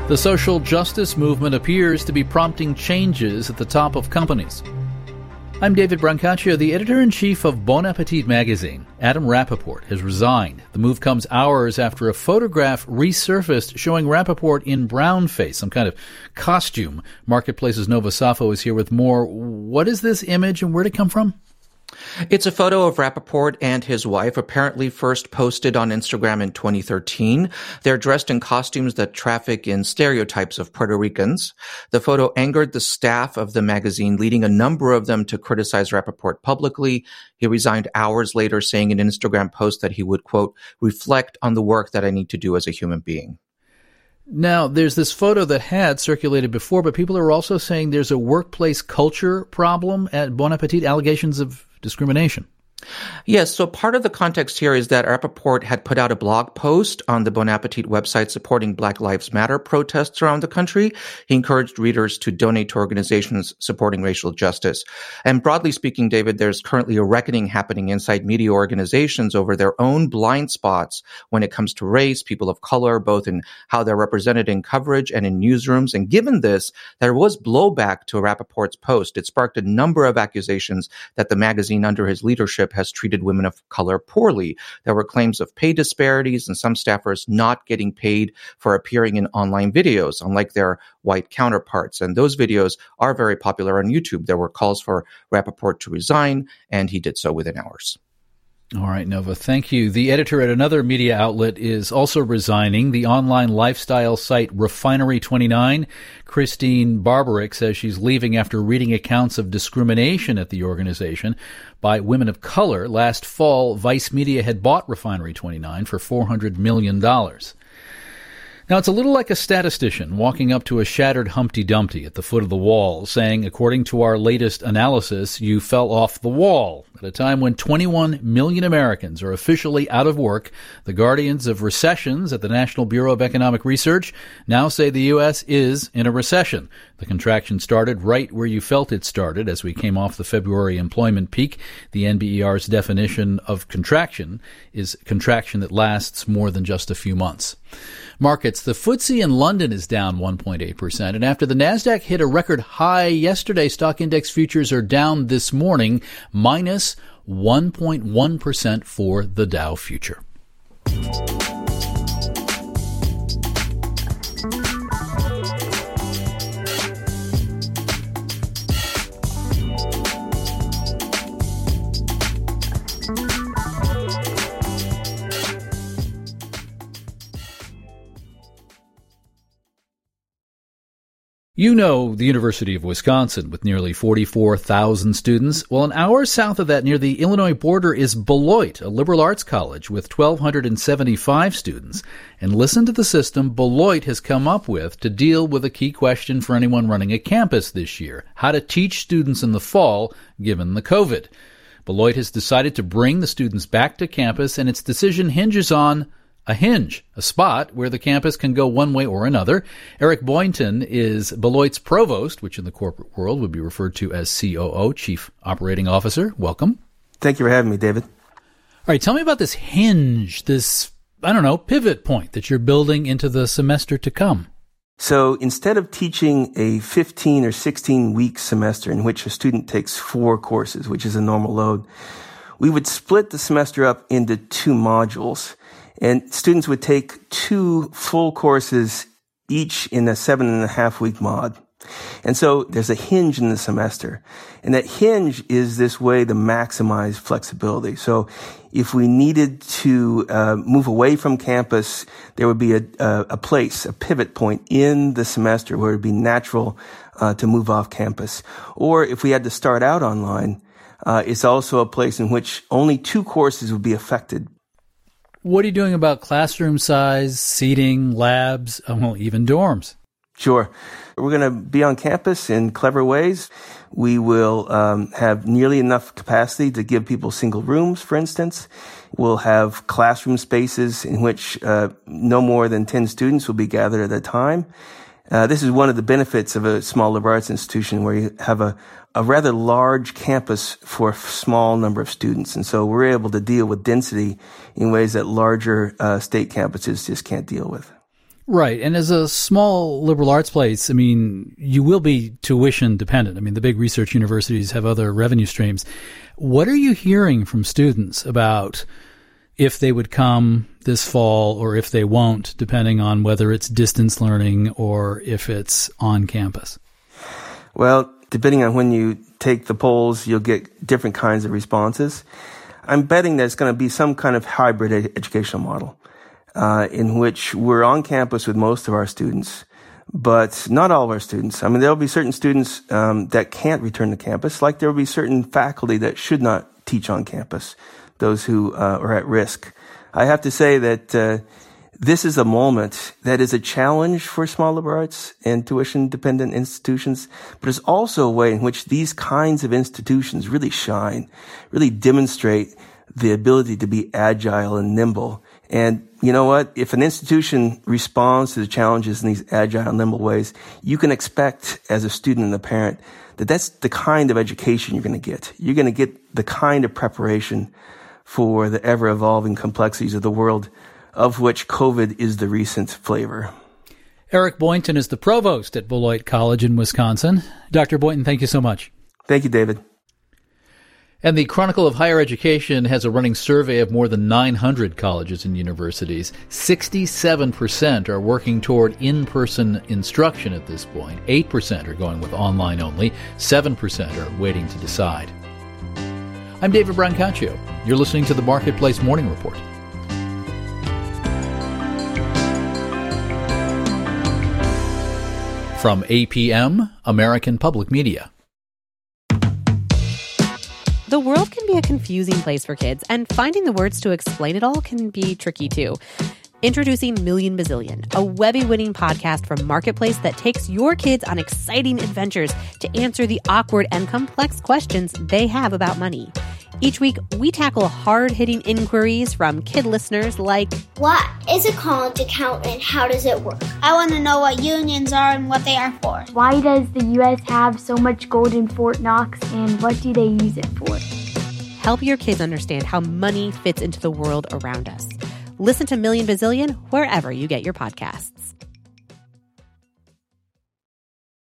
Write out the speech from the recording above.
The social justice movement appears to be prompting changes at the top of companies. I'm David Brancaccio, the editor-in-chief of Bon Appetit magazine. Adam Rapoport has resigned. The move comes hours after a photograph resurfaced showing Rapoport in brownface, some kind of costume. Marketplace's Nova Safo is here with more. What is this image and where did it come from? It's a photo of Rapoport and his wife, apparently first posted on Instagram in 2013. They're dressed in costumes that traffic in stereotypes of Puerto Ricans. The photo angered the staff of the magazine, leading a number of them to criticize Rapoport publicly. He resigned hours later, saying in an Instagram post that he would, quote, reflect on the work that I need to do as a human being. Now, there's this photo that had circulated before, but people are also saying there's a workplace culture problem at Bon Appetit, allegations of discrimination. Yes, so part of the context here is that Rapoport had put out a blog post on the Bon Appetit website supporting Black Lives Matter protests around the country. He encouraged readers to donate to organizations supporting racial justice. And broadly speaking, David, there's currently a reckoning happening inside media organizations over their own blind spots when it comes to race, people of color, both in how they're represented in coverage and in newsrooms. And given this, there was blowback to Rapoport's post. It sparked a number of accusations that the magazine under his leadership has treated women of color poorly. There were claims of pay disparities and some staffers not getting paid for appearing in online videos, unlike their white counterparts. And those videos are very popular on YouTube. There were calls for Rapoport to resign, and he did so within hours. All right, Nova, thank you. The editor at another media outlet is also resigning. The online lifestyle site Refinery29, Christine Barbarick, says she's leaving after reading accounts of discrimination at the organization by women of color. Last fall, Vice Media had bought Refinery29 for $400 million. Now, it's a little like a statistician walking up to a shattered Humpty Dumpty at the foot of the wall, saying, according to our latest analysis, you fell off the wall. At a time when 21 million Americans are officially out of work, the guardians of recessions at the National Bureau of Economic Research now say the U.S. is in a recession. The contraction started right where you felt it started as we came off the February employment peak. The NBER's definition of contraction is contraction that lasts more than just a few months. Markets. The FTSE in London is down 1.8%, and after the Nasdaq hit a record high yesterday, stock index futures are down this morning, minus 1.1% for the Dow future. You know the University of Wisconsin with nearly 44,000 students. Well, an hour south of that near the Illinois border is Beloit, a liberal arts college with 1,275 students. And listen to the system Beloit has come up with to deal with a key question for anyone running a campus this year: how to teach students in the fall given the COVID. Beloit has decided to bring the students back to campus, and its decision hinges on a hinge, a spot where the campus can go one way or another. Eric Boynton is Beloit's provost, which in the corporate world would be referred to as COO, Chief Operating Officer. Welcome. Thank you for having me, David. All right, tell me about this hinge, this, pivot point that you're building into the semester to come. So instead of teaching a 15 or 16-week semester in which a student takes 4 courses, which is a normal load, we would split the semester up into 2 modules. And students would take 2 full courses each in a 7.5-week mod. And so there's a hinge in the semester. And that hinge is this way to maximize flexibility. So if we needed to move away from campus, there would be a place, a pivot point in the semester where it would be natural to move off campus. Or if we had to start out online, it's also a place in which only 2 courses would be affected. What are you doing about classroom size, seating, labs, even dorms? Sure. We're going to be on campus in clever ways. We will have nearly enough capacity to give people single rooms, for instance. We'll have classroom spaces in which no more than 10 students will be gathered at a time. This is one of the benefits of a small liberal arts institution where you have a rather large campus for a small number of students. And so we're able to deal with density in ways that larger state campuses just can't deal with. Right. And as a small liberal arts place, I mean, you will be tuition dependent. I mean, the big research universities have other revenue streams. What are you hearing from students about if they would come this fall or if they won't, depending on whether it's distance learning or if it's on campus? Well, depending on when you take the polls, you'll get different kinds of responses. I'm betting that it's going to be some kind of hybrid educational model. In which we're on campus with most of our students, but not all of our students. I mean, there'll be certain students that can't return to campus, like there will be certain faculty that should not teach on campus, those who are at risk. I have to say that this is a moment that is a challenge for small liberal arts and tuition-dependent institutions, but it's also a way in which these kinds of institutions really shine, really demonstrate the ability to be agile and nimble. And you know what? If an institution responds to the challenges in these agile, nimble ways, you can expect as a student and a parent that that's the kind of education you're going to get. You're going to get the kind of preparation for the ever-evolving complexities of the world, of which COVID is the recent flavor. Eric Boynton is the provost at Beloit College in Wisconsin. Dr. Boynton, thank you so much. Thank you, David. And the Chronicle of Higher Education has a running survey of more than 900 colleges and universities. 67% are working toward in-person instruction at this point. 8% are going with online only. 7% are waiting to decide. I'm David Brancaccio. You're listening to the Marketplace Morning Report. From APM, American Public Media. The world can be a confusing place for kids, and finding the words to explain it all can be tricky too. Introducing Million Bazillion, a Webby-winning podcast from Marketplace that takes your kids on exciting adventures to answer the awkward and complex questions they have about money. Each week, we tackle hard-hitting inquiries from kid listeners like, what is a college account and how does it work? I want to know what unions are and what they are for. Why does the U.S. have so much gold in Fort Knox and what do they use it for? Help your kids understand how money fits into the world around us. Listen to Million Bazillion wherever you get your podcasts.